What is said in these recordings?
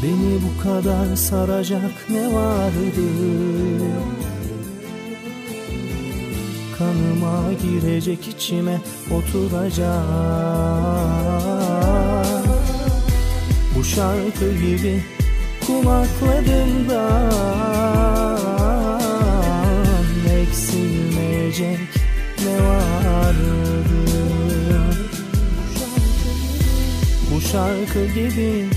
Beni bu kadar saracak ne vardı? Kanıma girecek, içime oturacak. Bu şarkı gibi kulaklarımdan eksilmeyecek ne vardı? Bu şarkı gibi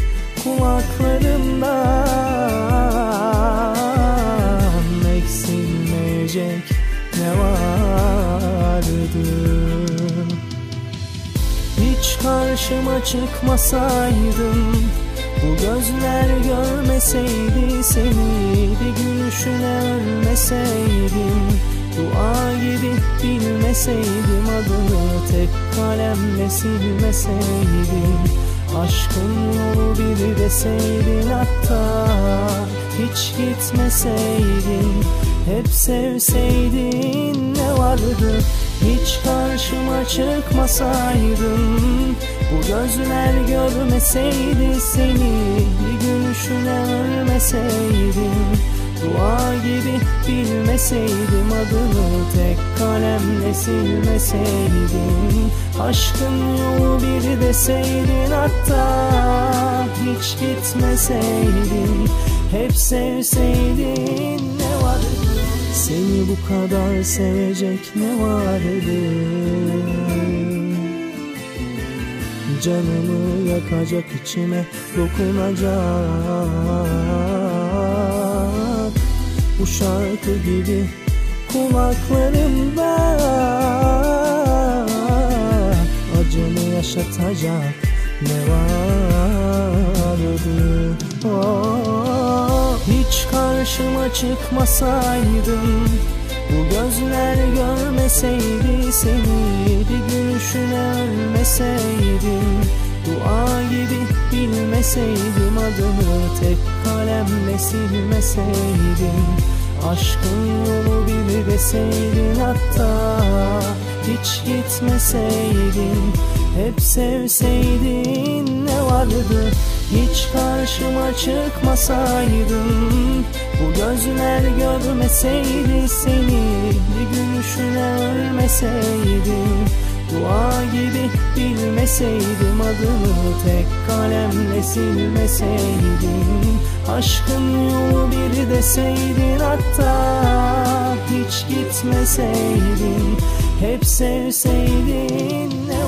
kulaklarımdan eksilmeyecek ne vardı? Hiç karşıma çıkmasaydın, bu gözler görmeseydi seni, bir gülüşüne ölmeseydim, dua gibi bilmeseydim adını, tek kalemle silmeseydim, aşkın yolu bir deseydin, hatta hiç gitmeseydin, hep sevseydin ne vardı? Hiç karşıma çıkmasaydın, bu gözler görmeseydi seni, bir gülüşüne ölmeseydim, dua gibi bilmeseydim adını, tek kalemle silmeseydim, aşkın yolu bir deseydin, hatta hiç gitmeseydin, hep sevseydin ne vardı? Seni bu kadar sevecek ne vardı? Canımı yakacak, içime dokunacak. Bu şarkı gibi kulaklarımda acımı yaşatacak ne vardı? Oh, hiç karşıma çıkmasaydın, bu gözler görmeseydi seni, bir gülüşüne ölmeseydim, dua gibi bilmeseydim adını, tek kalemle silmeseydim, aşkın yolu bir deseydin, hatta hiç gitmeseydin, hep sevseydin ne vardı? Hiç karşıma çıkmasaydın, bu gözler görmeseydi seni, bir gülüşüne ölmeseydim, dua gibi bilmeseydim adını, tek kalemle silmeseydim, aşkın yolu bir deseydin, hatta hiç gitmeseydin, hep sevseydin ne